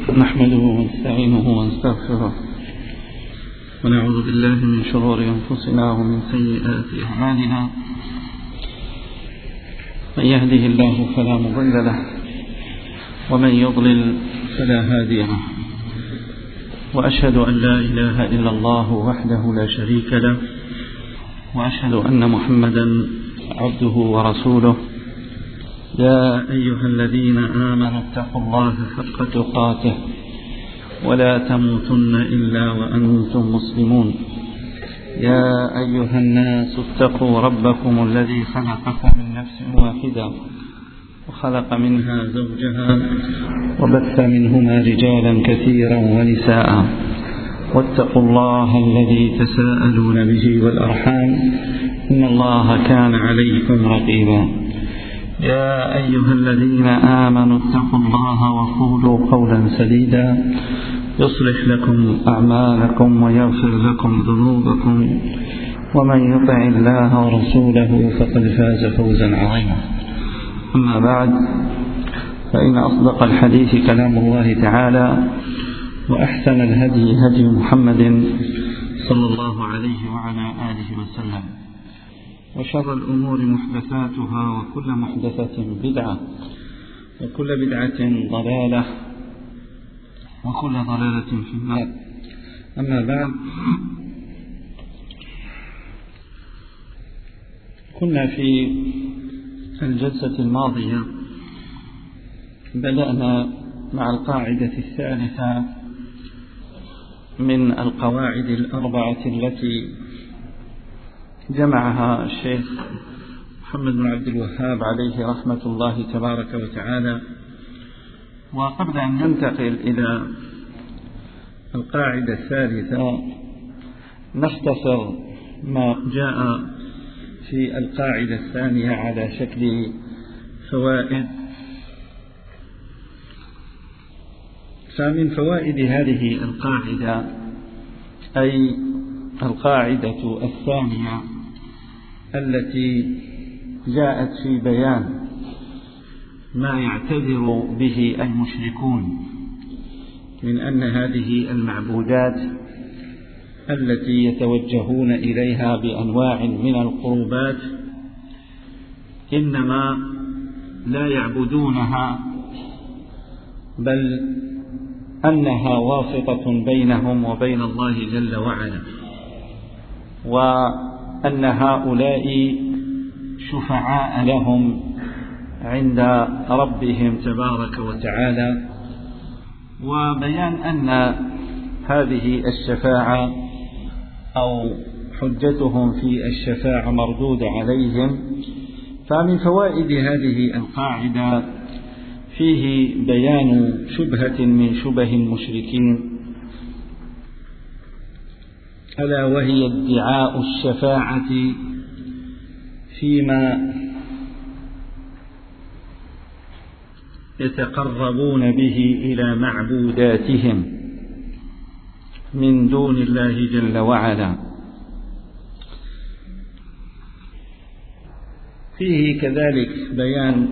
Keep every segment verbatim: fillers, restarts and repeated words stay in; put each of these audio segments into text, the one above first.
نحمده ونستعينه ونستغفره ونعوذ بالله من شرور أنفسنا ومن سيئات أعمالنا. من يهده الله فلا مضل له ومن يضلل فلا هادي له، وأشهد أن لا إله إلا الله وحده لا شريك له، وأشهد أن محمدا عبده ورسوله. يا أيها الذين آمنوا اتقوا الله حق تقاته ولا تموتن إلا وأنتم مسلمون. يا أيها الناس اتقوا ربكم الذي خلقكم من نفس واحدة وخلق منها زوجها وبث منهما رجالا كثيرا ونساء، واتقوا الله الذي تساءلون به والأرحام إن الله كان عليكم رقيبا. يا أيها الذين آمنوا اتقوا الله وقولوا قولا سديدا يصلح لكم أعمالكم ويغفر لكم ذنوبكم، ومن يطع الله ورسوله فقد فاز فوزا عظيما. أما بعد، فإن أصدق الحديث كلام الله تعالى، وأحسن الهدي هدي محمد صلى الله عليه وعلى آله وسلم، وشر الأمور محدثاتها، وكل محدثة بدعة، وكل بدعة ضلالة، وكل ضلالة في النار. أما بعد، كنا في الجلسة الماضية بدأنا مع القاعدة الثالثة من القواعد الأربعة التي جمعها الشيخ محمد بن عبد الوهاب عليه رحمة الله تبارك وتعالى. وقبل أن ننتقل إلى القاعدة الثالثة نختصر ما جاء في القاعدة الثانية على شكل فوائد. فمن فوائد هذه القاعدة، أي القاعدة الثانية التي جاءت في بيان ما يعتذر به المشركون من أن هذه المعبودات التي يتوجهون إليها بأنواع من القربات إنما لا يعبدونها، بل أنها واسطة بينهم وبين الله جل وعلا، وأن هؤلاء شفعاء لهم عند ربهم تبارك وتعالى، وبيان أن هذه الشفاعة أو حجتهم في الشفاعة مردودة عليهم. فمن فوائد هذه القاعدة فيه بيان شبهة من شبه المشركين، ألا وهي ادعاء الشفاعة فيما يتقربون به إلى معبوداتهم من دون الله جل وعلا. فيه كذلك بيان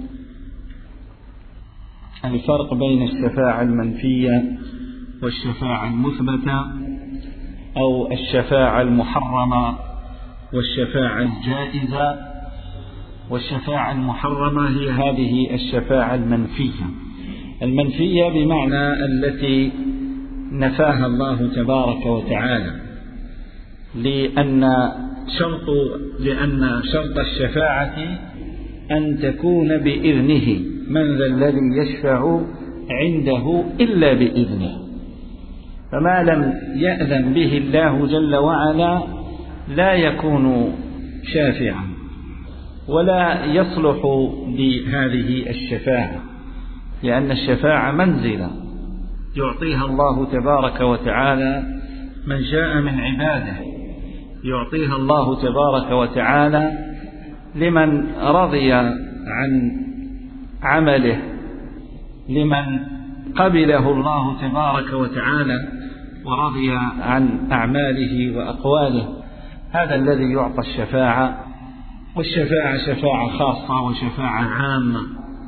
الفرق بين الشفاعة المنفية والشفاعة المثبتة، أو الشفاعة المحرمة والشفاعة الجائزة. والشفاعة المحرمة هي هذه الشفاعة المنفية، المنفية بمعنى التي نفاها الله تبارك وتعالى، لأن شرط لأن شرط الشفاعة أن تكون بإذنه، من ذا الذي يشفع عنده إلا بإذنه. فما لم يأذن به الله جل وعلا لا يكون شافعا ولا يصلح بهذه الشفاعة، لأن الشفاعة منزلة يعطيها الله تبارك وتعالى من شاء من عباده، يعطيها الله تبارك وتعالى لمن رضي عن عمله، لمن قبله الله تبارك وتعالى ورضي عن أعماله وأقواله، هذا الذي يعطى الشفاعة. والشفاعة شفاعة خاصة وشفاعة عامة،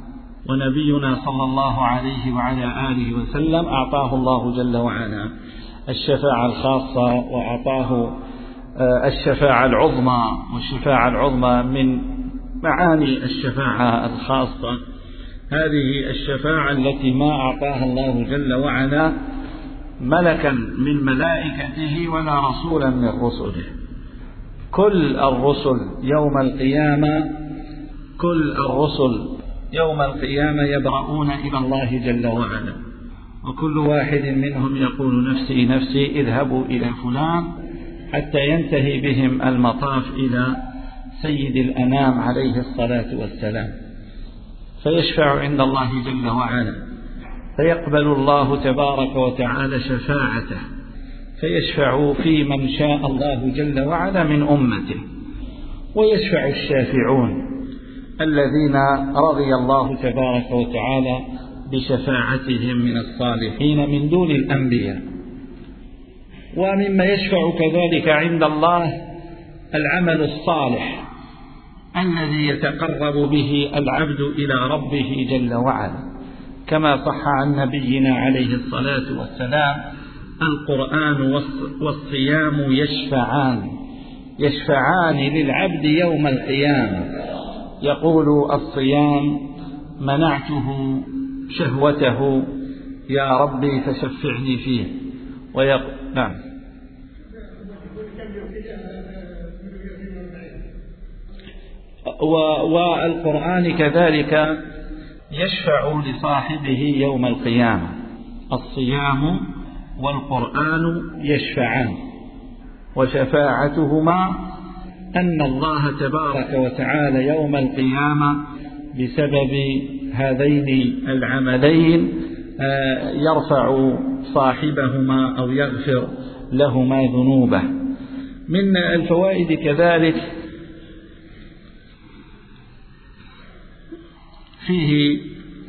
ونبينا صلى الله عليه وعلى آله وسلم أعطاه الله جل وعلا الشفاعة الخاصة، وأعطاه الشفاعة العظمى، والشفاعة العظمى من معاني الشفاعة الخاصة هذه الشفاعة التي ما أعطاها الله جل وعلا ملكا من ملائكته ولا رسولا من رسله. كل الرسل يوم القيامة كل الرسل يوم القيامة يبرؤون إلى الله جل وعلا، وكل واحد منهم يقول نفسي نفسي اذهبوا إلى فلان، حتى ينتهي بهم المطاف إلى سيد الأنام عليه الصلاة والسلام، فيشفع عند الله جل وعلا، فيقبل الله تبارك وتعالى شفاعته، فيشفع في من شاء الله جل وعلا من أمته. ويشفع الشافعون الذين رضي الله تبارك وتعالى بشفاعتهم من الصالحين من دون الأنبياء. ومما يشفع كذلك عند الله العمل الصالح الذي يتقرب به العبد إلى ربه جل وعلا، كما صح عن نبينا عليه الصلاة والسلام: القرآن والصيام يشفعان يشفعان للعبد يوم القيامة. يقول الصيام: منعته شهوته يا ربي فشفعني فيه. ويقول نعم والقرآن كذلك يشفع لصاحبه يوم القيامة. الصيام والقرآن يشفعان، وشفاعتهما أن الله تبارك وتعالى يوم القيامة بسبب هذين العملين يرفع صاحبهما أو يغفر لهما ذنوبه. من الفوائد كذلك فيه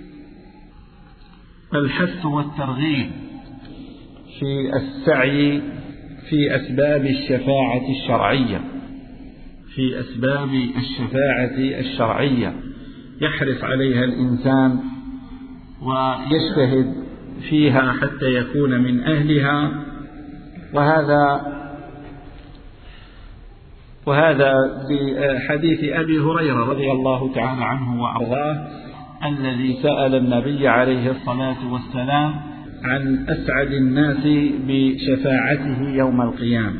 الحث والترغيب في السعي في أسباب الشفاعة الشرعية في أسباب الشفاعة الشرعية يحرص عليها الإنسان ويجتهد فيها حتى يكون من أهلها. وهذا وهذا بحديث أبي هريرة رضي الله تعالى عنه وأرضاه الذي سأل النبي عليه الصلاة والسلام عن أسعد الناس بشفاعته يوم القيامة،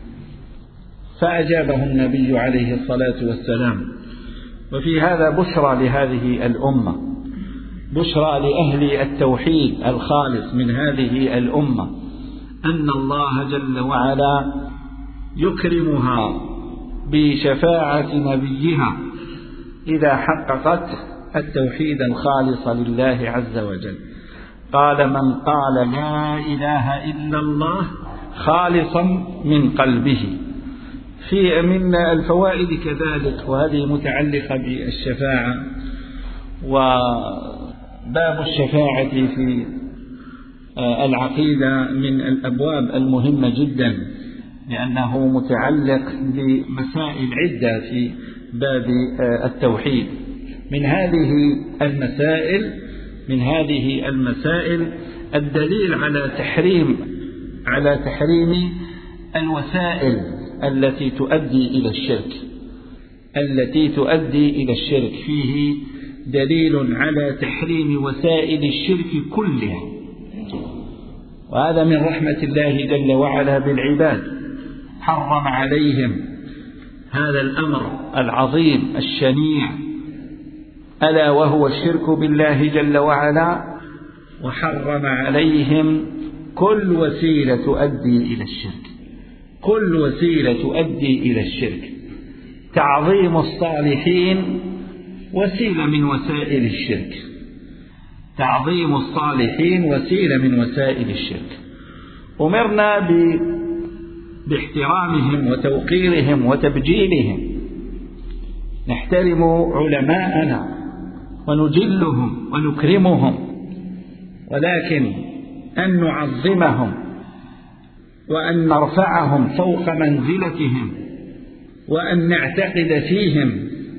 فأجابه النبي عليه الصلاة والسلام. وفي هذا بشرى لهذه الأمة، بشرى لأهل التوحيد الخالص من هذه الأمة، أن الله جل وعلا يكرمها بشفاعة نبيها إذا حققت التوحيد الخالص لله عز وجل. قال: من قال لا إله إلا الله خالصا من قلبه. في من الفوائد كذلك، وهذه متعلقة بالشفاعة، وباب الشفاعة في العقيدة من الأبواب المهمة جدا، لأنه متعلق بمسائل عدة في باب التوحيد. من هذه المسائل من هذه المسائل الدليل على تحريم على تحريم الوسائل التي تؤدي إلى الشرك التي تؤدي إلى الشرك فيه دليل على تحريم وسائل الشرك كلها، وهذا من رحمة الله جل وعلا بالعباد. حرم عليهم هذا الأمر العظيم الشنيع، ألا وهو الشرك بالله جل وعلا، وحرم عليهم كل وسيلة تؤدي إلى الشرك كل وسيلة تؤدي إلى الشرك. تعظيم الصالحين وسيلة من وسائل الشرك تعظيم الصالحين وسيلة من وسائل الشرك. أمرنا ب... باحترامهم وتوقيرهم وتبجيلهم، نحترم علماءنا ونجلهم ونكرمهم، ولكن أن نعظمهم وأن نرفعهم فوق منزلتهم، وأن نعتقد فيهم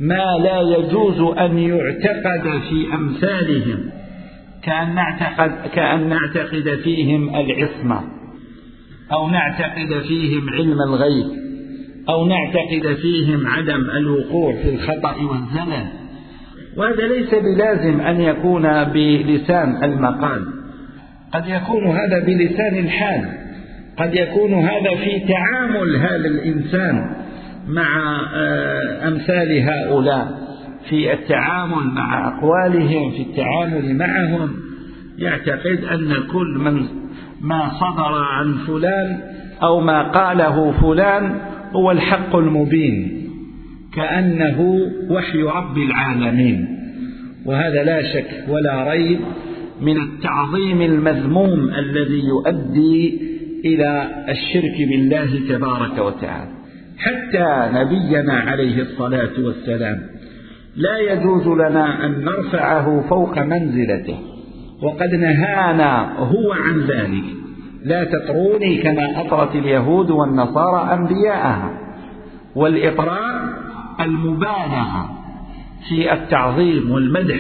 ما لا يجوز أن يعتقد في أمثالهم، كأن نعتقد, كأن نعتقد فيهم العصمة، أو نعتقد فيهم علم الغيب، أو نعتقد فيهم عدم الوقوع في الخطأ والزلل. وهذا ليس بلازم أن يكون بلسان المقال، قد يكون هذا بلسان الحال، قد يكون هذا في تعامل هذا الإنسان مع أمثال هؤلاء، في التعامل مع أقوالهم، في التعامل معهم، يعتقد أن كل من ما صدر عن فلان أو ما قاله فلان هو الحق المبين، كأنه وحي رب العالمين. وهذا لا شك ولا ريب من التعظيم المذموم الذي يؤدي إلى الشرك بالله تبارك وتعالى. حتى نبينا عليه الصلاة والسلام لا يجوز لنا أن نرفعه فوق منزلته، وقد نهانا هو عن ذلك. لا تطروني كما أطرت اليهود والنصارى أنبياءها. والإطراء المبالغة في التعظيم والمدح،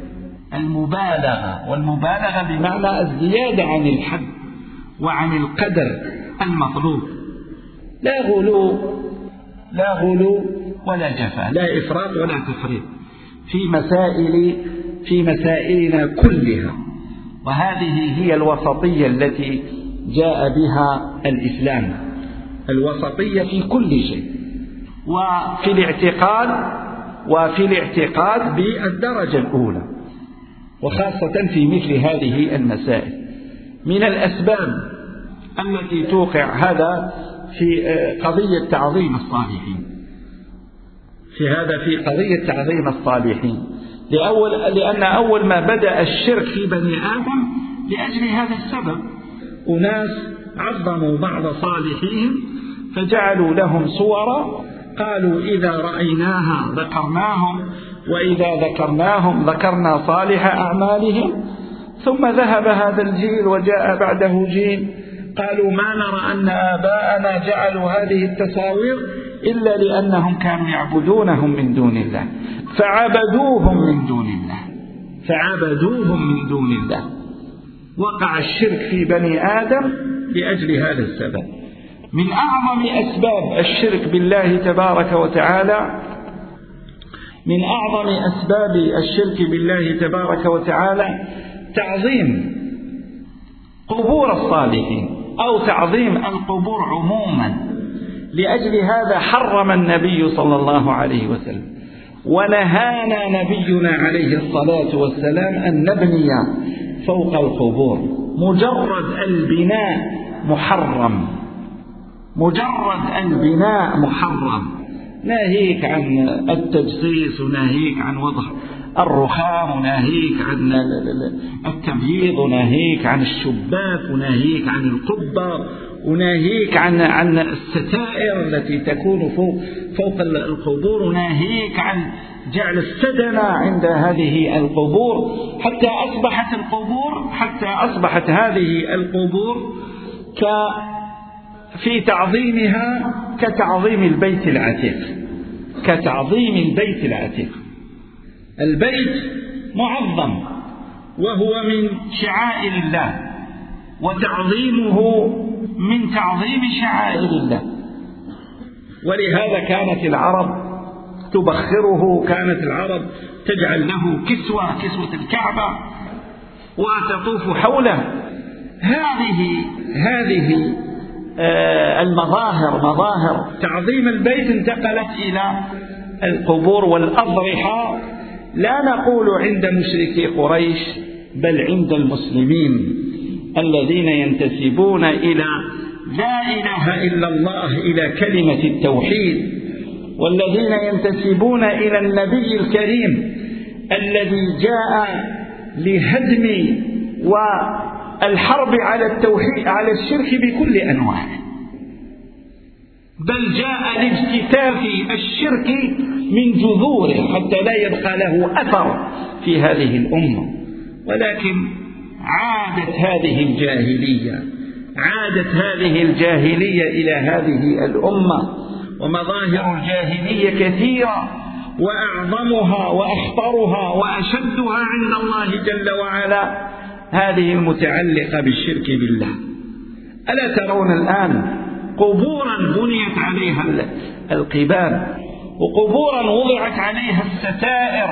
المبالغة، والمبالغة بمعنى الزيادة عن الحد وعن القدر المطلوب. لا غلو لا غلو ولا جفا، لا إفراط ولا تفريط في مسائل في مسائلنا كلها. وهذه هي الوسطية التي جاء بها الإسلام، الوسطية في كل شيء، وفي الاعتقاد وفي الاعتقاد بالدرجة الأولى، وخاصة في مثل هذه المسائل. من الأسباب التي توقع هذا في قضية تعظيم الصالحين، في هذا في قضية تعظيم الصالحين لأول لأن أول ما بدأ الشرك في بني آدم لأجل هذا السبب. أناس عظموا بعض صالحين فجعلوا لهم صورا، قالوا إذا رأيناها ذكرناهم، وإذا ذكرناهم ذكرنا صالح أعمالهم. ثم ذهب هذا الجيل وجاء بعده جيل قالوا ما نرى أن آباءنا جعلوا هذه التصاوير إلا لأنهم كانوا يعبدونهم من دون الله، فعبدوهم من دون الله فعبدوهم من دون الله. وقع الشرك في بني آدم لأجل هذا السبب. من أعظم أسباب الشرك بالله تبارك وتعالى من أعظم أسباب الشرك بالله تبارك وتعالى تعظيم قبور الصالحين أو تعظيم القبور عموما. لأجل هذا حرم النبي صلى الله عليه وسلم ونهانا نبينا عليه الصلاة والسلام أن نبني فوق القبور. مجرد البناء محرم، مجرد البناء محرم. ناهيك عن التجصيص، وناهيك عن وضع الرخام، وناهيك عن التبييض، وناهيك عن الشباك، وناهيك عن القبة، وناهيك عن عن الستائر التي تكون فوق فوق القبور، وناهيك عن جعل السدنة عند هذه القبور، حتى أصبحت القبور حتى أصبحت هذه القبور ك في تعظيمها كتعظيم البيت العتيق، كتعظيم البيت العتيق. البيت معظم وهو من شعائر الله، وتعظيمه من تعظيم شعائر الله. ولهذا كانت العرب تبخره، كانت العرب تجعل له كسوة كسوة الكعبة وتطوف حوله. هذه هذه المظاهر مظاهر تعظيم البيت انتقلت إلى القبور والأضرحة، لا نقول عند مشركي قريش بل عند المسلمين الذين ينتسبون إلى لا إله إلا الله، إلى كلمة التوحيد، والذين ينتسبون إلى النبي الكريم الذي جاء لهدم والحرب على التوحيد على الشرك بكل أنواعه، بل جاء لاجتثاث الشرك من جذوره حتى لا يبقى له أثر في هذه الأمة. ولكن عادت هذه الجاهلية عادت هذه الجاهلية إلى هذه الأمة، ومظاهر الجاهلية كثيرة، وأعظمها وأخطرها وأشدها عند الله جل وعلا هذه المتعلقة بالشرك بالله. ألا ترون الآن قبورا بنيت عليها القباب، وقبورا وضعت عليها الستائر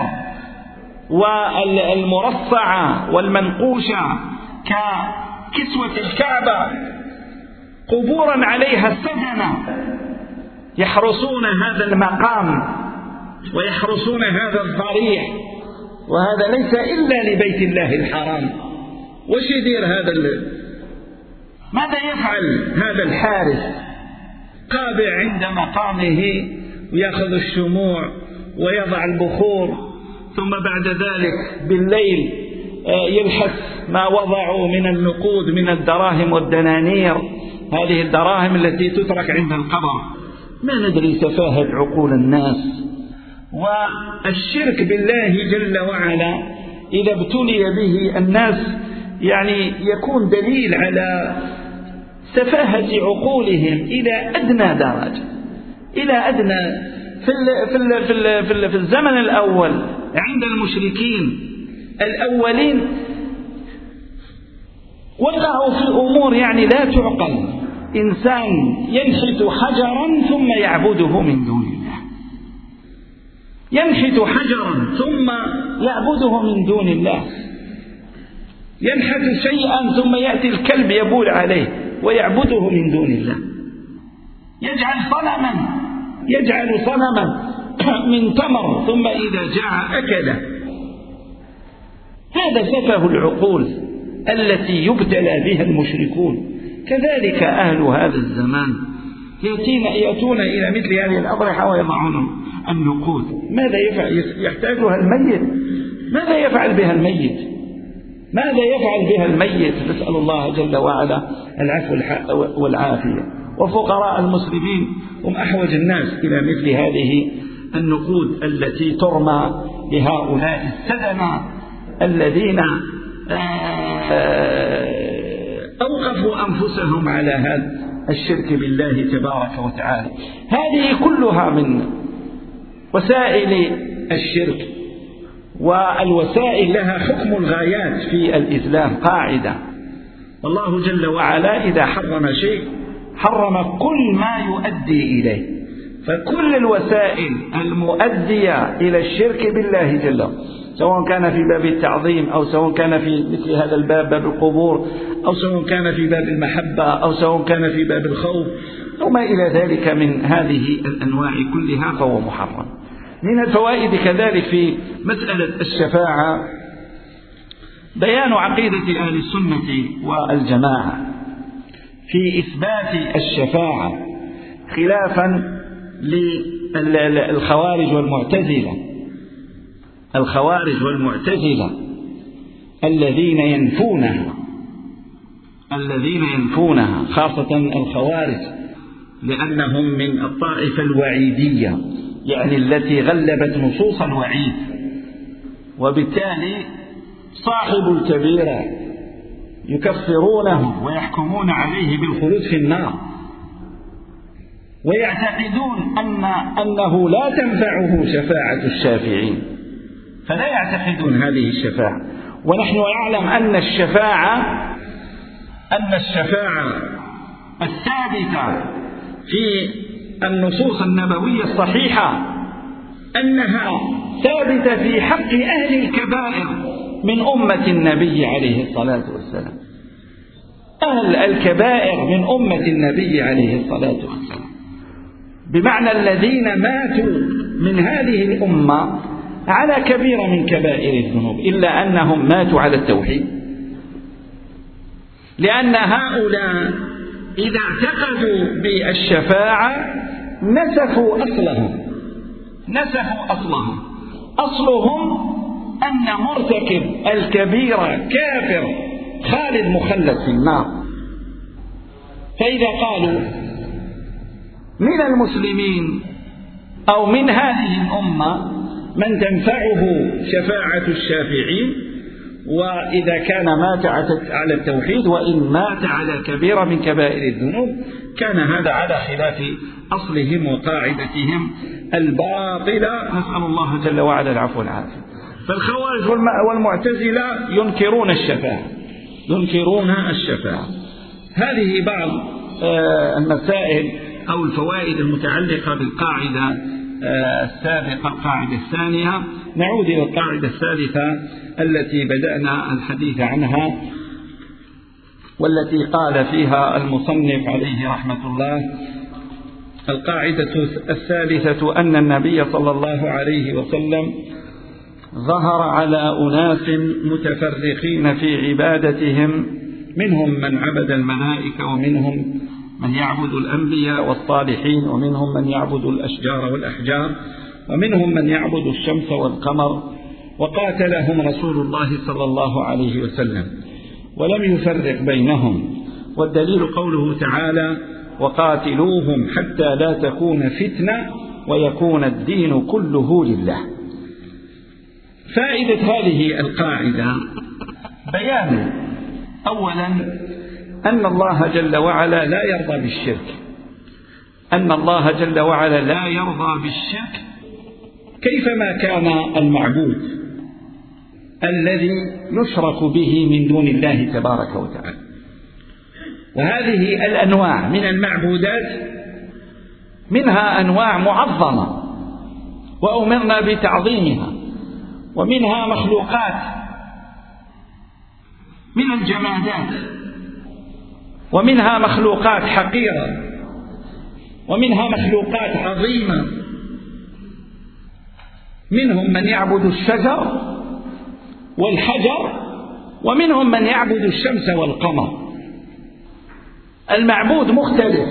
والمرصعة والمنقوشة ككسوة الكعبة، قبورا عليها السجنة يحرسون هذا المقام ويحرسون هذا الضريح، وهذا ليس إلا لبيت الله الحرام. وش يدير هذا ال... ماذا يفعل هذا الحارس؟ قابع عند مقامه ويأخذ الشموع ويضع البخور، ثم بعد ذلك بالليل يلحس ما وضعوا من النقود من الدراهم والدنانير، هذه الدراهم التي تترك عند القبر. ما ندري سفاهة عقول الناس. والشرك بالله جل وعلا إذا ابتلي به الناس يعني يكون دليل على سفاهة عقولهم إلى أدنى درجة، إلى أدنى. في ال في ال في ال في, ال في الزمن الأول عند المشركين الأولين وقعوا في أمور يعني لا تعقل. إنسان ينحت حجرا ثم يعبده من دون الله، ينحت حجرا ثم يعبده من دون الله، ينحت شيئا ثم يأتي الكلب يبول عليه ويعبده من دون الله، يجعل صنما يجعل صنما من تمر ثم إذا جاع أكله. هذا سفه العقول التي يبتلى بها المشركون. كذلك أهل هذا الزمان يأتون إلى مثل هذه الأضرحة ويضعون النقود. ماذا يفعل؟ يحتاجها الميت. ماذا يفعل بها الميت؟ ماذا يفعل بها الميت؟ نسأل الله جل وعلا العفو والعافية. وفقراء المسلمين هم أحوج الناس إلى مثل هذه النقود التي ترمى لهؤلاء السدنة الذين أوقفوا أنفسهم على هذا الشرك بالله تبارك وتعالى. هذه كلها من وسائل الشرك، والوسائل لها حكم الغايات في الإسلام. قاعدة: الله جل وعلا إذا حرم شيء حرم كل ما يؤدي إليه، فكل الوسائل المؤدية إلى الشرك بالله جل وعلا، سواء كان في باب التعظيم أو سواء كان في مثل هذا الباب باب القبور، أو سواء كان في باب المحبة، أو سواء كان في باب الخوف، أو ما إلى ذلك من هذه الأنواع كلها، فهو محرم. من الفوائد كذلك في مسألة الشفاعة بيان عقيدة أهل السنة والجماعة في إثبات الشفاعة، خلافا للخوارج والمعتزلة. الخوارج والمعتزلة الذين ينفونها الذين ينفونها خاصة الخوارج، لأنهم من الطائفة الوعيدية، يعني التي غلبت نصوص الوعيد، وبالتالي صاحب الكبيرة يكفرونه ويحكمون عليه بالخلود في النار، ويعتقدون أن أنه لا تنفعه شفاعة الشافعين، فلا يعتقدون هذه الشفاعة. ونحن نعلم أن الشفاعة أن الشفاعة الثابتة في النصوص النبوية الصحيحة أنها ثابتة في حق أهل الكبائر من أمة النبي عليه الصلاة والسلام. أهل الكبائر من أمة النبي عليه الصلاة والسلام، بمعنى الذين ماتوا من هذه الأمة على كبيرة من كبائر الذنوب، إلا أنهم ماتوا على التوحيد، لأن هؤلاء إذا اعتقدوا بالشفاعة نسفوا أصلهم نسفوا أصلهم أصلهم أن مرتكب الكبيرة كافر خالد مخلد في النار. فإذا قالوا من المسلمين أو من هذه الأمة من تنفعه شفاعة الشافعين، وإذا كان مات على التوحيد، وإن مات على كبيرة من كبائر الذنوب كان هذا على خلاف أصلهم وقاعدتهم الباطلة، نسأل الله جل وعلا العفو والعافية. فالخوارج والمعتزلة ينكرون الشفاعة ينكرون الشفاعة. هذه بعض المسائل أو الفوائد المتعلقة بالقاعدة السابقة، القاعدة الثانية. نعود إلى القاعدة الثالثة التي بدأنا الحديث عنها، والتي قال فيها المصنف عليه رحمة الله: القاعدة الثالثة أن النبي صلى الله عليه وسلم ظهر على أناس متفرقين في عبادتهم، منهم من عبد الملائكة، ومنهم من يعبد الأنبياء والصالحين، ومنهم من يعبد الأشجار والأحجار، ومنهم من يعبد الشمس والقمر، وقاتلهم رسول الله صلى الله عليه وسلم ولم يفرق بينهم. والدليل قوله تعالى: وقاتلوهم حتى لا تكون فتنة ويكون الدين كله لله. فائدة هذه القاعدة بيان أولا أن الله جل وعلا لا يرضى بالشرك أن الله جل وعلا لا يرضى بالشرك كيفما كان المعبود الذي يشرك به من دون الله تبارك وتعالى. وهذه الأنواع من المعبودات منها أنواع معظمة وأمرنا بتعظيمها، ومنها مخلوقات من الجمادات، ومنها مخلوقات حقيرة، ومنها مخلوقات عظيمة. منهم من يعبد الشجر والحجر، ومنهم من يعبد الشمس والقمر. المعبود مختلف،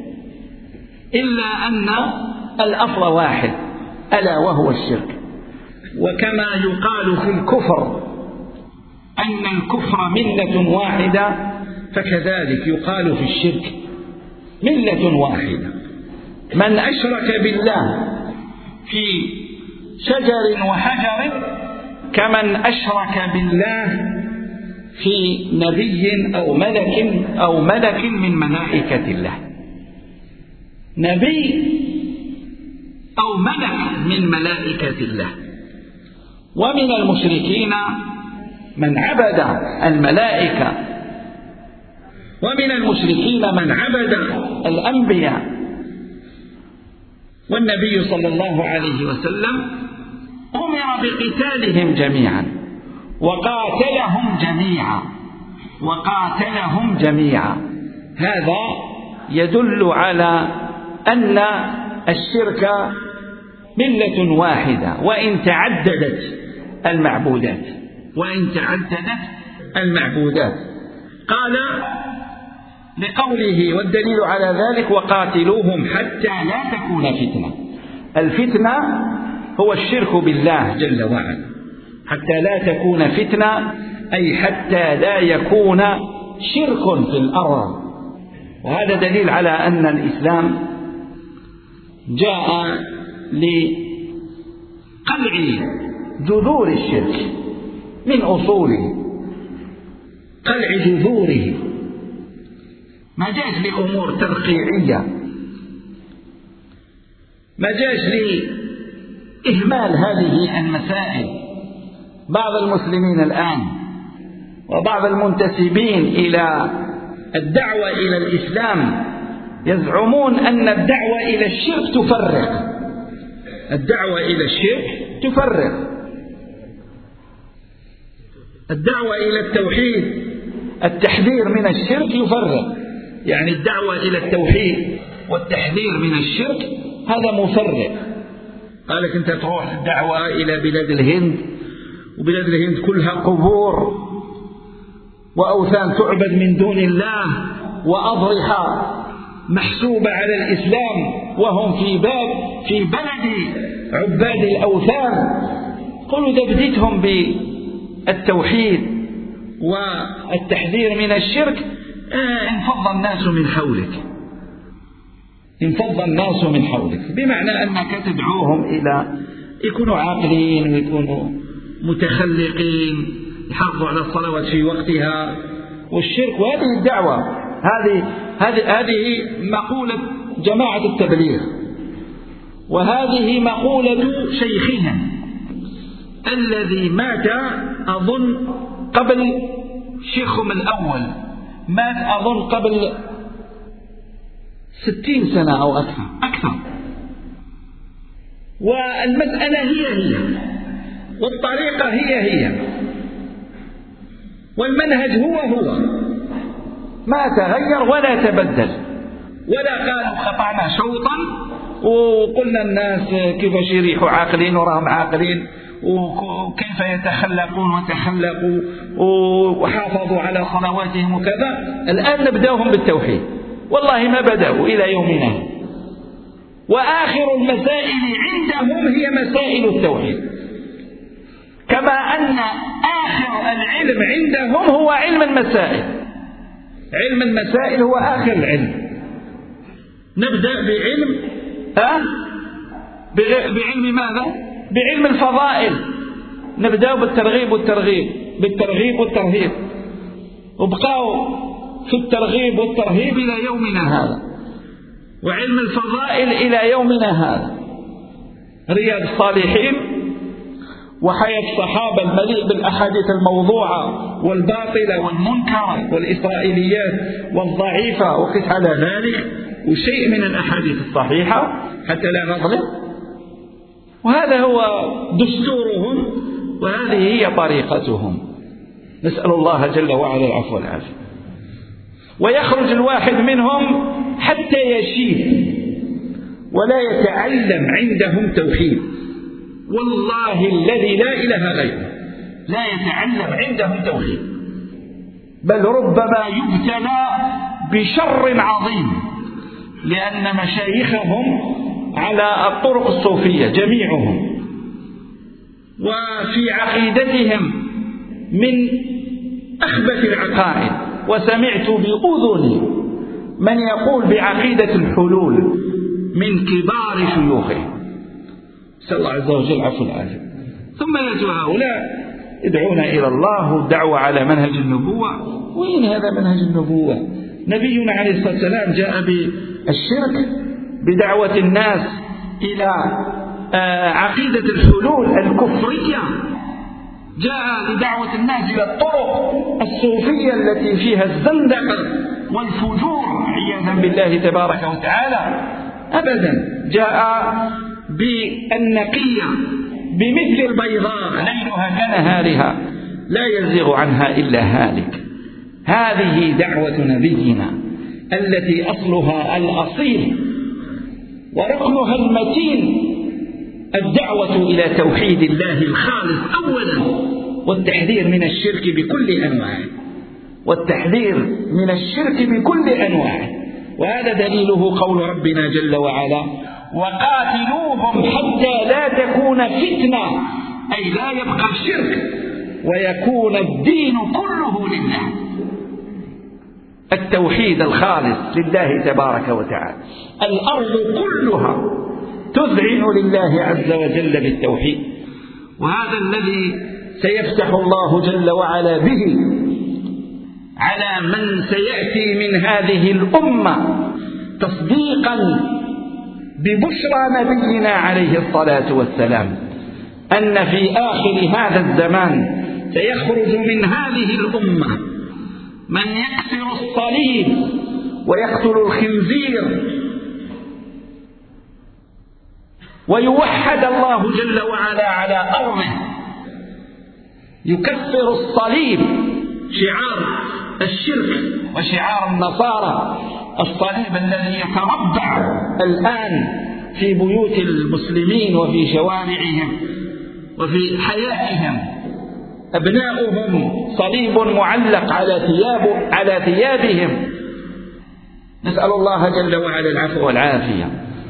إلا أن الأصل واحد، ألا وهو الشرك. وكما يقال في الكفر أن الكفر ملة واحدة، فكذلك يقال في الشرك ملة واحدة. من أشرك بالله في شجر وحجر كمن أشرك بالله في نبي أو ملك أو ملك من ملائكة الله. نبي أو ملك من ملائكة الله. ومن المشركين من عبد الملائكة، ومن المشركين من عبد الأنبياء. والنبي صلى الله عليه وسلم أمر بقتالهم جميعا، وقاتلهم جميعا وقاتلهم جميعا. هذا يدل على أن الشرك ملة واحدة، وإن تعددت المعبودات وإن تعددت المعبودات. قال لقوله: والدليل على ذلك وقاتلوهم حتى لا تكون فتنة. الفتنة هو الشرك بالله جل وعلا، حتى لا تكون فتنة أي حتى لا يكون شرك في الأرض. وهذا دليل على أن الإسلام جاء لقلع جذور الشرك من أصوله، قلع جذوره. ما جاءش لأمور ترقيعية، ما جاءش لإهمال هذه المسائل. بعض المسلمين الآن وبعض المنتسبين إلى الدعوة إلى الإسلام يزعمون أن الدعوة إلى الشرك تفرق. الدعوة إلى الشرك تفرق. الدعوة إلى التوحيد، التحذير من الشرك يفرق. يعني الدعوة إلى التوحيد والتحذير من الشرك هذا مفرق. قالك أنت تروح الدعوة إلى بلاد الهند، وبلاد الهند كلها قبور وأوثان تعبد من دون الله، وأضرحة محسوبة على الإسلام، وهم في باب في بلد عباد الأوثان. قلوا إذا بديتهم بالتوحيد والتحذير من الشرك انفض الناس من حولك انفض الناس من حولك بمعنى أنك تدعوهم إلى يكونوا عاقلين ويكونوا متخلقين، يحافظوا على الصلوات في وقتها والشرك. وهذه الدعوة هذه هذه هذه مقولة جماعة التبليغ، وهذه مقولة شيخهم الذي مات أظن قبل شيخهم الأول، مات أظن قبل ستين سنة أو أكثر أكثر والمسألة هي هي والطريقة هي هي والمنهج هو هو، ما تغير ولا تبدل، ولا قالوا خطأنا شوطا وقلنا الناس كيفاش يريحوا عاقلين وراهم عاقلين وكيف يتخلقون وتخلقوا وحافظوا على صلواتهم وكذا. الآن نبدأهم بالتوحيد، والله ما بدأوا إلى يومنا، وآخر المسائل عندهم هي مسائل التوحيد، كما أن آخر العلم عندهم هو علم المسائل. علم المسائل هو آخر العلم. نبدأ بعلم أه؟ بعلم ماذا؟ بعلم الفضائل. نبدأ بالترغيب والترغيب بالترغيب والترهيب، وبقوا في الترغيب والترهيب إلى يومنا هذا، وعلم الفضائل إلى يومنا هذا. رياض الصالحين وحياة الصحابة المليء بالأحاديث الموضوعة والباطلة والمنكرة والإسرائيليات والضعيفة وقس على ذلك، وشيء من الأحاديث الصحيحة حتى لا نظلم. وهذا هو دستورهم وهذه هي طريقتهم. نسأل الله جل وعلا العفو والعافية. ويخرج الواحد منهم حتى يشيب ولا يتعلم عندهم توحيد، والله الذي لا إله غيره لا يتعلم عندهم توحيد، بل ربما يبتلى بشر عظيم، لأن مشايخهم على الطرق الصوفية جميعهم، وفي عقيدتهم من أخبث العقائد. وسمعت بأذني من يقول بعقيدة الحلول من كبار شيوخهم، نسأل الله عز وجل العفو والعافية. ثم يأتي هؤلاء يدعون إلى الله والدعوة على منهج النبوة. وين هذا منهج النبوة؟ نبينا عليه الصلاة والسلام جاء بالشرك بدعوة الناس إلى عقيدة الحلول الكفرية، جاء لدعوة الناس إلى الطرق الصوفية التي فيها الزندقة والفجور عياذا بالله تبارك وتعالى. أبدا، جاء بالنقية بمثل البيضاء ليلها كنهارها لا يزيغ عنها إلا هالك. هذه دعوة نبينا التي أصلها الأصيل وركنها المتين الدعوة إلى توحيد الله الخالص أولا، والتحذير من الشرك بكل أنواعه، والتحذير من الشرك بكل أنواعه. وهذا دليله قول ربنا جل وعلا: وقاتلوهم حتى لا تكون فتنة، أي لا يبقى الشرك ويكون الدين كله لله، التوحيد الخالص لله تبارك وتعالى. الأرض كلها تذعن لله عز وجل بالتوحيد، وهذا الذي سيفتح الله جل وعلا به على من سيأتي من هذه الأمة تصديقا ببشرى نبينا عليه الصلاة والسلام، أن في آخر هذا الزمان سيخرج من هذه الأمة من يكسر الصليب ويقتل الخنزير ويوحد الله جل وعلا على أرضه، يكسر الصليب شعار الشرك وشعار النصارى، الصليب الذي يتربع الآن في بيوت المسلمين وفي شوارعهم وفي حياتهم. أبناؤهم صليب معلق على ثياب على ثيابهم. نسأل الله جل وعلا العفو والعافية.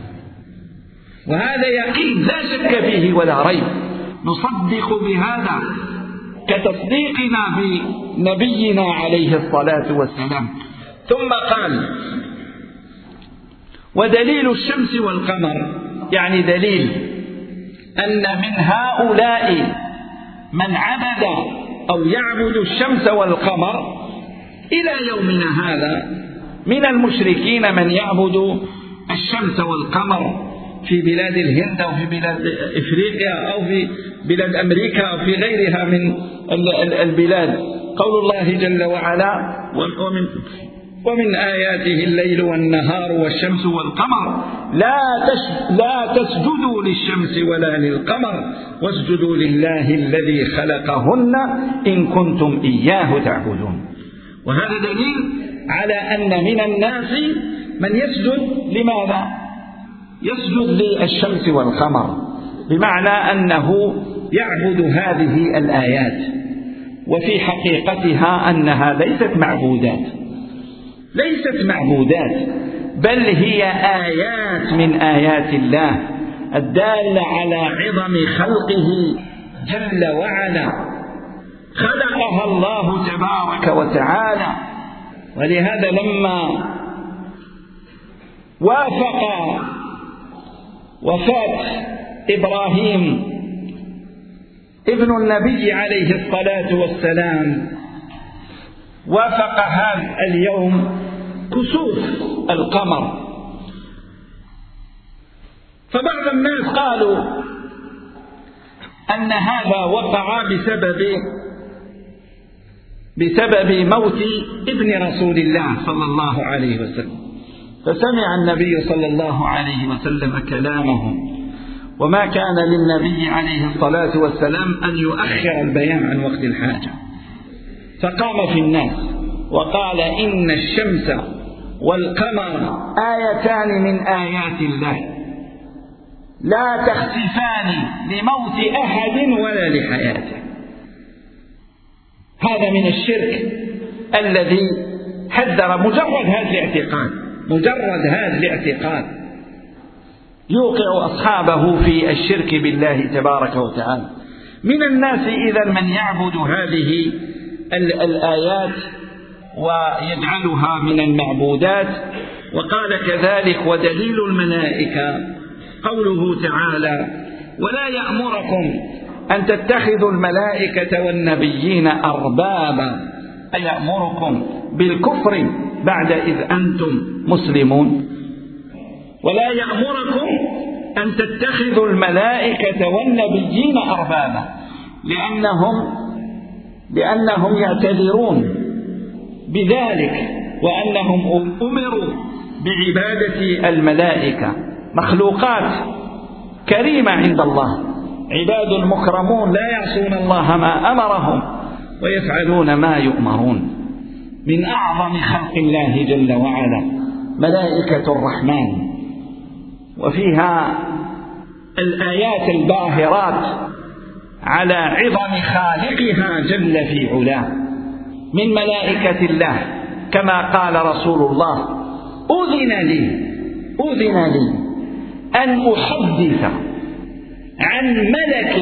وهذا يقين لا شك فيه ولا ريب، نصدق بهذا كتصديقنا بنبينا عليه الصلاة والسلام. ثم قال: ودليل الشمس والقمر، يعني دليل أن من هؤلاء من عبد أو يعبد الشمس والقمر. إلى يومنا هذا من المشركين من يعبد الشمس والقمر في بلاد الهند أو في بلاد إفريقيا أو في بلاد أمريكا أو في غيرها من البلاد. قول الله جل وعلا: ومن, ومن آياته الليل والنهار والشمس والقمر لا, لا تسجدوا للشمس ولا للقمر واسجدوا لله الذي خلقهن إن كنتم إياه تعبدون. وهذا دليل على أن من الناس من يسجد لماذا؟ يسجد للشمس والقمر، بمعنى أنه يعبد هذه الآيات، وفي حقيقتها أنها ليست معبودات ليست معبودات بل هي آيات من آيات الله الدالة على عظم خلقه جل وعلا، خلقها الله تبارك وتعالى. ولهذا لما وافق وفاة إبراهيم ابن النبي عليه الصلاة والسلام، وافق هذا اليوم كسوف القمر، فبعض الناس قالوا أن هذا وقع بسبب بسبب موت ابن رسول الله صلى الله عليه وسلم، فسمع النبي صلى الله عليه وسلم كلامهم، وما كان للنبي عليه الصلاة والسلام أن يؤخر البيان عن وقت الحاجة، فقام في الناس وقال: إن الشمس والقمر آيتان من آيات الله لا تخسفان لموت أحد ولا لحياته. هذا من الشرك الذي حذر مجرد هذا الاعتقاد مجرد هذا الاعتقاد يوقع أصحابه في الشرك بالله تبارك وتعالى. من الناس إذن من يعبد هذه الآيات ويجعلها من المعبودات. وقال كذلك: ودليل الملائكة قوله تعالى: ولا يأمركم أن تتخذوا الملائكة والنبيين أربابا، أي يأمركم بالكفر بعد إذ أنتم مسلمون. ولا يأمركم أن تتخذوا الملائكة والنبيين أربابا، لأنهم لأنهم يعتذرون بذلك، وأنهم أمروا بعبادة الملائكة، مخلوقات كريمة عند الله، عباد المكرمون لا يعصون الله ما أمرهم ويفعلون ما يؤمرون. من أعظم خلق الله جل وعلا ملائكة الرحمن، وفيها الآيات الباهرات على عظم خالقها جل في علاه. من ملائكة الله كما قال رسول الله: أذن لي أذن لي أن أحدث عن ملك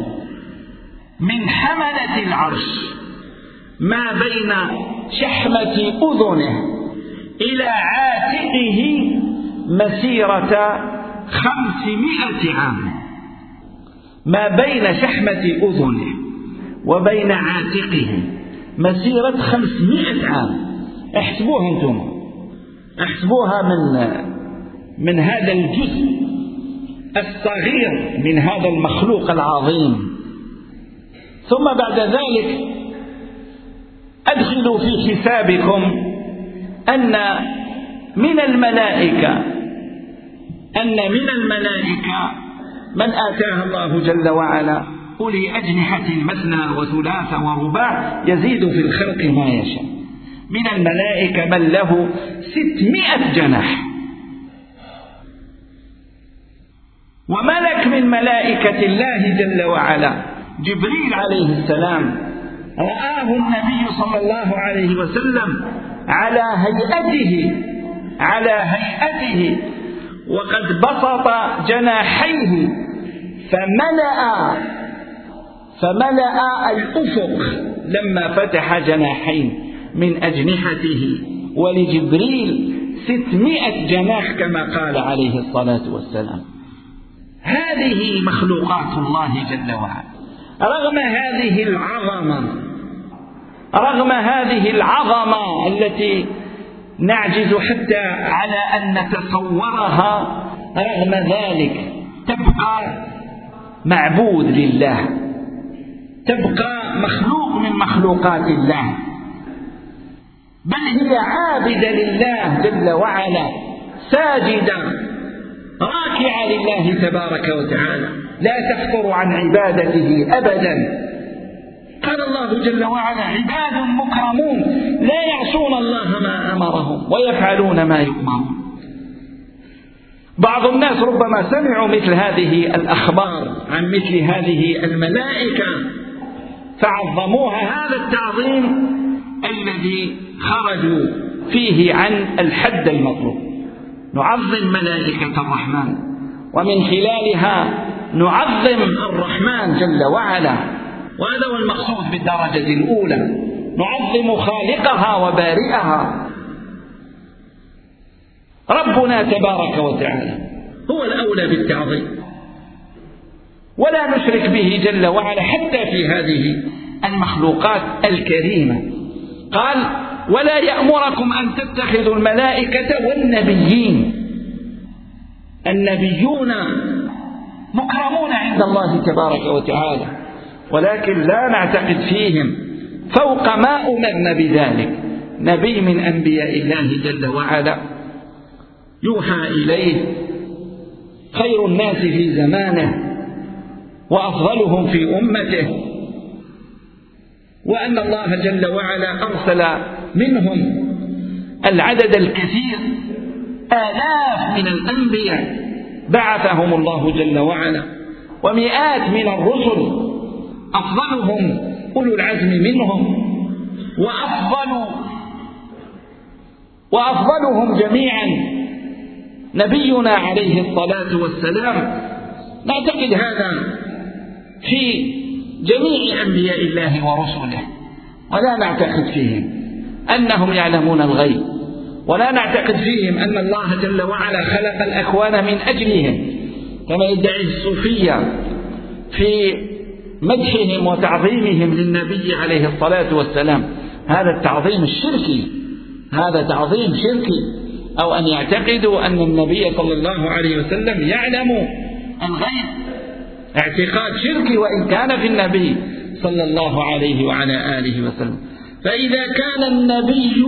من حملة العرش ما بين شحمة أذنه إلى عاتقه مسيرة خمسمائة عام. ما بين شحمة أذنه وبين عاتقه مسيرة خمسمائة عام. احسبوها أنتم، احسبوها من من هذا الجزء الصغير من هذا المخلوق العظيم. ثم بعد ذلك أدخلوا في حسابكم أن من الملائكة أن من الملائكة من آتاه الله جل وعلا أولي أجنحة مثنى وثلاث ورباع يزيد في الخلق ما يشاء. من الملائكة من له ستمائة جناح. وملك من ملائكة الله جل وعلا جبريل عليه السلام رآه النبي صلى الله عليه وسلم على هيئته على هيئته وقد بسط جناحيه فملأ فملأ الأفق لما فتح جناحين من أجنحته. ولجبريل ستمائة جناح كما قال عليه الصلاة والسلام. هذه مخلوقات الله جل وعلا. رغم هذه العظمة رغم هذه العظمة التي نعجز حتى على أن نتصورها، رغم ذلك تبقى معبود لله، تبقى مخلوق من مخلوقات الله، بل هي عابدة لله جل وعلا، ساجدة راكعة لله تبارك وتعالى، لا تفتر عن عبادته أبدا. قال الله جل وعلا: عباد مكرمون لا يعصون الله ما أمرهم ويفعلون ما يؤمرون. بعض الناس ربما سمعوا مثل هذه الأخبار عن مثل هذه الملائكة فعظموها هذا التعظيم الذي خرجوا فيه عن الحد المطلوب. نعظم ملائكة الرحمن، ومن خلالها نعظم الرحمن جل وعلا، وهذا هو المقصود بالدرجة الأولى، نعظم خالقها وبارئها. ربنا تبارك وتعالى هو الأولى بالتعظيم، ولا نشرك به جل وعلا حتى في هذه المخلوقات الكريمة. قال: ولا يأمركم أن تتخذوا الملائكة والنبيين. النبيون مكرمون عند الله تبارك وتعالى، ولكن لا نعتقد فيهم فوق ما أمرنا بذلك. نبي من أنبياء الله جل وعلا يوحى إليه، خير الناس في زمانه وأفضلهم في أمته، وأن الله جل وعلا أرسل منهم العدد الكثير، آلاف من الأنبياء بعثهم الله جل وعلا، ومئات من الرسل، أفضلهم أولو العزم منهم، وأفضل وأفضلهم جميعا نبينا عليه الصلاة والسلام. نعتقد هذا في جميع أنبياء الله ورسله، ولا نعتقد فيهم أنهم يعلمون الغيب، ولا نعتقد فيهم أن الله جل وعلا خلق الأكوان من أجلهم كما يدعي الصوفية في مدحهم وتعظيمهم للنبي عليه الصلاة والسلام. هذا التعظيم الشركي، هذا تعظيم شركي، أو أن يعتقدوا أن النبي صلى الله عليه وسلم يعلم الغيب، اعتقاد شركي وإن كان في النبي صلى الله عليه وعلى آله وسلم. فإذا كان النبي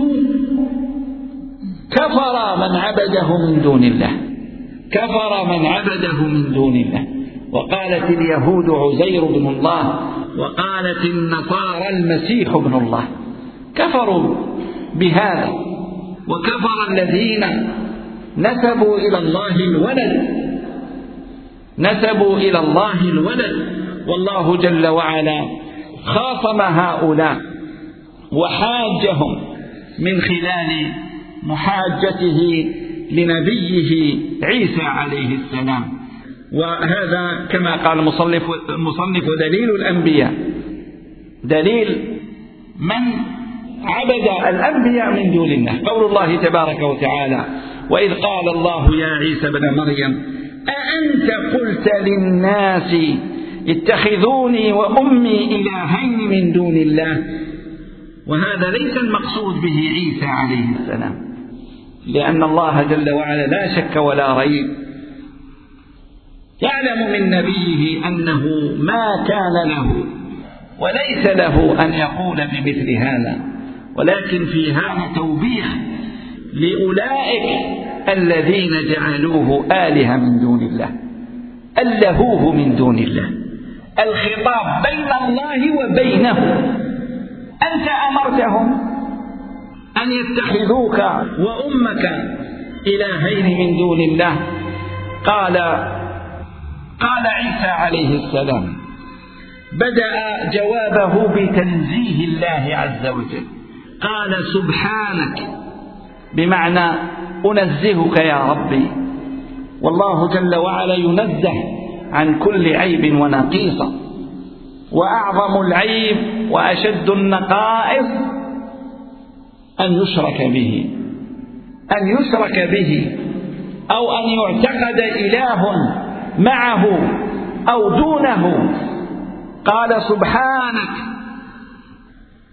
كفر من عبده من دون الله، كفر من عبده من دون الله، وقالت اليهود عزير بن الله، وقالت النصارى المسيح ابن الله، كفروا بهذا، وكفر الذين نسبوا إلى الله الولد، نسبوا إلى الله الولد. والله جل وعلا خاصم هؤلاء وحاجهم من خلال محاجته لنبيه عيسى عليه السلام. وهذا كما قال المصنف المصنف دليل الأنبياء، دليل من عبد الأنبياء من دون الله. قول الله تبارك وتعالى: وإذ قال الله يا عيسى ابن مريم أأنت قلت للناس اتخذوني وأمي إلهين من دون الله. وهذا ليس المقصود به عيسى عليه السلام، لأن الله جل وعلا لا شك ولا ريب يعلم من نبيه أنه ما كان له وليس له أن يقول بمثل هذا، ولكن في هذا توبيخ لأولئك الذين جعلوه آلهة من دون الله، ألهوه من دون الله. الخطاب بين الله وبينه، أنت أمرتهم أن يتخذوك وأمك إلهين من دون الله. قال قال عيسى عليه السلام، بدأ جوابه بتنزيه الله عز وجل، قال سبحانك، بمعنى أنزهك يا ربي. والله جل وعلا ينزه عن كل عيب ونقيصة، وأعظم العيب وأشد النقائص أن يشرك به، أن يشرك به أو أن يعتقد إله معه أو دونه. قال سبحانك،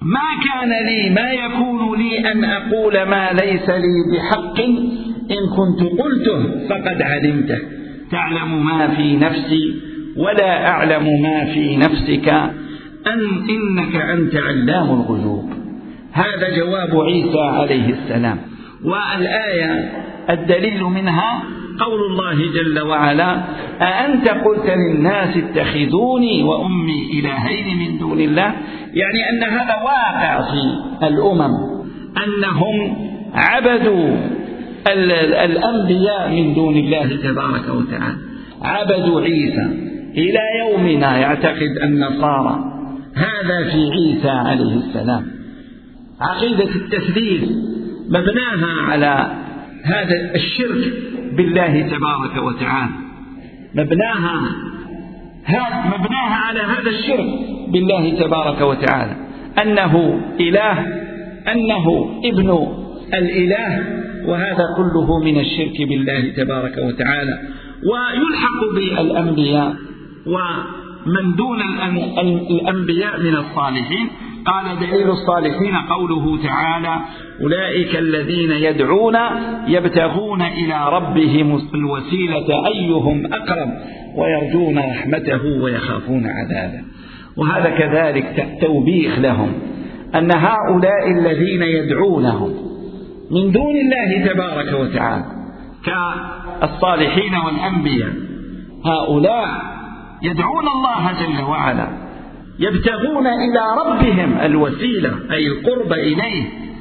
ما كان لي ما يكون لي أن أقول ما ليس لي بحق، إن كنت قلته فقد علمته، تعلم ما في نفسي ولا أعلم ما في نفسك، أن إنك أنت علام الغيوب. هذا جواب عيسى عليه السلام. والآية الدليل منها قول الله جل وعلا: أأنت قلت للناس اتخذوني وأمي إلهين من دون الله. يعني أن هذا واقع في الأمم، أنهم عبدوا الأنبياء من دون الله تبارك وتعالى، عبدوا عيسى. إلى يومنا يعتقد النصارى هذا في عيسى عليه السلام. عقيدة التثليث مبناها على هذا الشرك بالله تبارك وتعالى، مبناها مبناها على هذا الشرك بالله تبارك وتعالى، أنه إله، أنه ابن الإله، وهذا كله من الشرك بالله تبارك وتعالى. ويلحق بالأنبياء ومن دون الأنبياء من الصالحين. قال دليل الصالحين قوله تعالى: أولئك الذين يدعون يبتغون إلى ربهم الوسيلة أيهم أقرب ويرجون رحمته ويخافون عذابه. وهذا كذلك توبيخ لهم، أن هؤلاء الذين يدعونهم من دون الله تبارك وتعالى كالصالحين والأنبياء، هؤلاء يدعون الله جل وعلا، يبتغون إلى ربهم الوسيلة أي القرب إليه،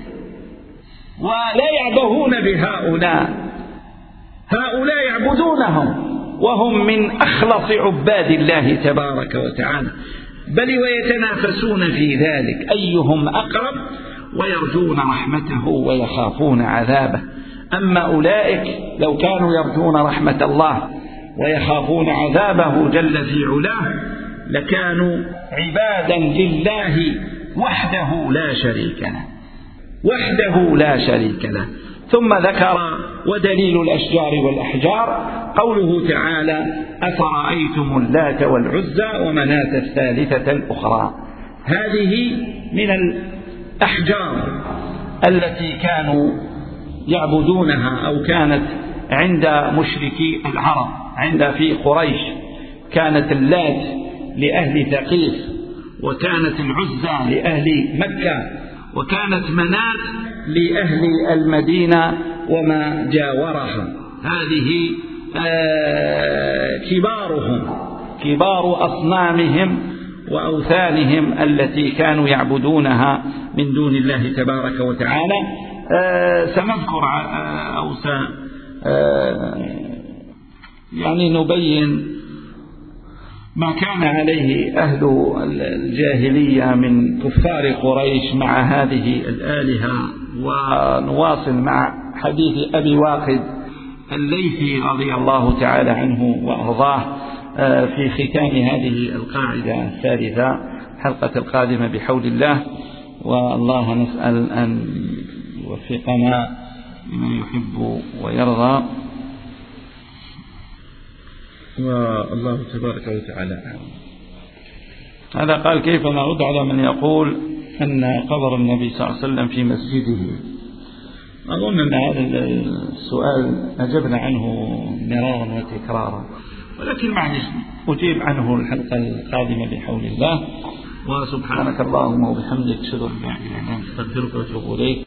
ولا يعبهون بهؤلاء، هؤلاء يعبدونهم وهم من أخلص عباد الله تبارك وتعالى، بل ويتنافسون في ذلك أيهم أقرب، ويرجون رحمته ويخافون عذابه. أما أولئك لو كانوا يرجون رحمة الله ويخافون عذابه جل في علاه لكانوا عبادا لله وحده لا شريك له، وحده لا شريك له. ثم ذكر: ودليل الأشجار والأحجار قوله تعالى: أفرأيتم اللات والعزى ومناة الثالثة الأخرى. هذه من الأحجار التي كانوا يعبدونها، أو كانت عند مشركي العرب، عند في قريش كانت اللات لأهل ثقيف، وكانت العزى لأهل مكة، وكانت مناة لأهل المدينة وما جاورها. هذه آه كبارهم، كبار أصنامهم وأوثانهم التي كانوا يعبدونها من دون الله تبارك وتعالى. آه سنذكر آه أو س آه يعني نبين ما كان عليه أهل الجاهلية من كفار قريش مع هذه الآلهة. ونواصل مع حديث أبي واقد الليثي رضي الله تعالى عنه وأرضاه في ختام هذه القاعدة الثالثة الحلقة القادمة بحول الله. والله نسأل أن يوفقنا لما يحب ويرضى، والله تبارك وتعالى. هذا قال: كيف نرد على من يقول أن قبر النبي صلى الله عليه وسلم في مسجده؟ أظن أن هذا السؤال أجبنا عنه مرارا وتكرارا، ولكن معلش أجيب عنه الحلقة القادمة بحول الله. وسبحانك اللهم وبحمدك أشهد أن لا إله إلا أنت أستغفرك وأتوب إليك.